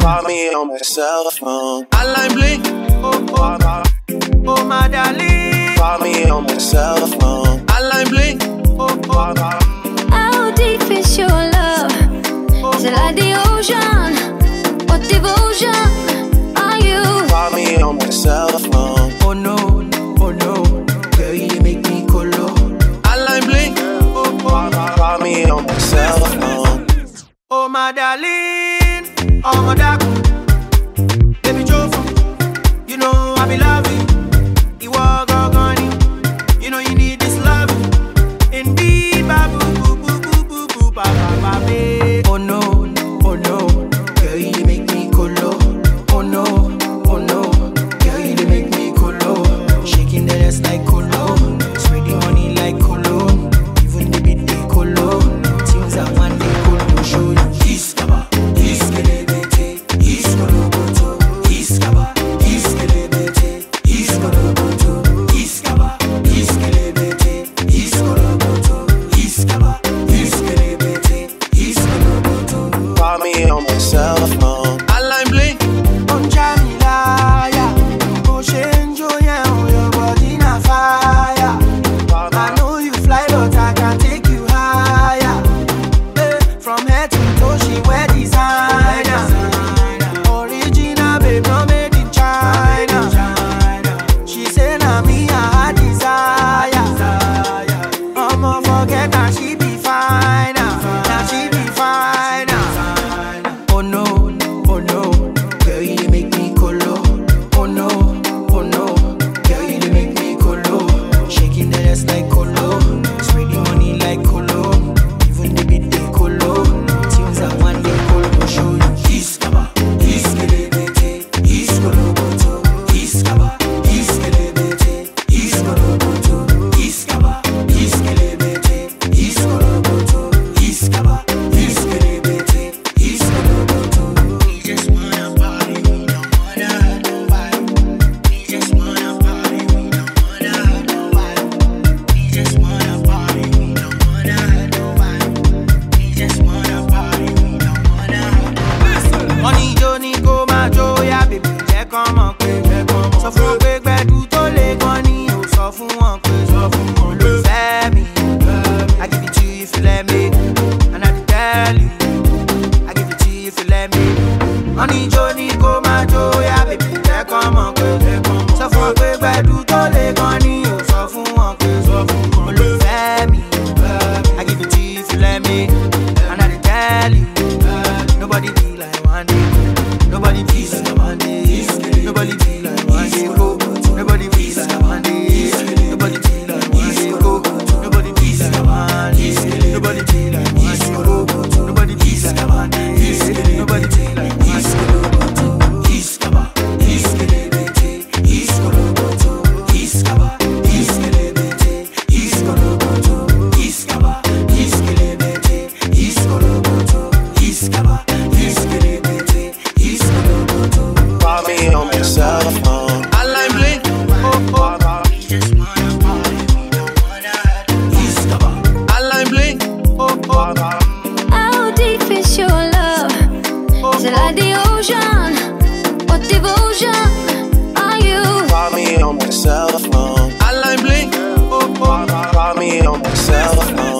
Call me on my cell phone. I like blink. Oh my darling. Call me on my cell phone. I like blink. How deep is your love? Is it like the ocean? What devotion are you? Call me on my cell phone. Oh no, girl, you make me colo. I like blink. Call me on my cell phone. Oh my darling, oh my dark, baby Jofa, you know I be loving. You walk on you know you need this love. Indeed, babu, boo, boo, boo, boo, boo, ba, ba, ba, ba. Oh no, girl, you make me colo. Oh no, girl, you make me colo. Shaking the ass like colo, spreading money like colo. Even the bit they colo, things that one day colo show you. Iskaba, iskelebete, iskoloboto, iskaba, iskelebete, iskoloboto, iskaba, iskelebete, iskoloboto, iskaba, iskelebete, iskoloboto. Call me on my cell phone. I like blink. On Jamila, yeah. Oh, Shenjo, yeah, oh, your body na fire. I know you fly, but I can take you higher. From head to toe, she wear designer. Original, babe, not made in China. She say, na me, I desire. I'ma forget that she be fine. Now she be fine. Oh no, girl, you make me colo. Oh no, girl, you make me colo. Shaking the ass like colo, spreading money like colo. Even the bit they colo, tunes that one day colo show you. Iskaba, iskelebete, iskoloboto, iskaba, iskelebete, iskoloboto, iskaba, iskelebete, iskoloboto, iskaba, iskelebete, iskoloboto. We just wanna party, we don't wanna hurt nobody. We just wanna party, we don't wanna hurt nobody. We just wanna party, we don't wanna hurt nobody. We just wanna party, we don't wanna hurt nobody. Money Johnny go my joya, baby, jẹ́ kán mọ̀ pé sọ fún wọn pé gbẹ̀du tó lè gan ni ò sọ fún wọn pé olùfẹ́ mi. I give it to you if you let me, and I dey tell you. I give it to you if you let me. Money Johnny go my joya, baby, jẹ́ kán mọ̀ pé sọ fún wọn pé gbẹ̀du tó lè gan ni ò sọ fún wọn pé olùfẹ́ mi. I give it to you if you let me, and I dey tell you. Nobody be like one day. Nobody be like one day. Nobody be like one day. Go. Nobody be like one day. Nobody be like one day. Go. Nobody be like one day. Nobody be like one day. Go. Nobody be like one day. Nobody be like one day. Iskaba, iskelebete, iskoloboto, iskaba, iskelebete, iskoloboto, iskaba, iskelebete, iskoloboto, iskaba, iskelebete, iskoloboto. Call me on my cell phone. I like blink. We just wanna party, we don't wanna hurt nobody. Iskaba, I like blink. How deep is your love? Is it like the ocean? What devotion are you? Call me on my cell phone. I like blink. Call me on my cell phone.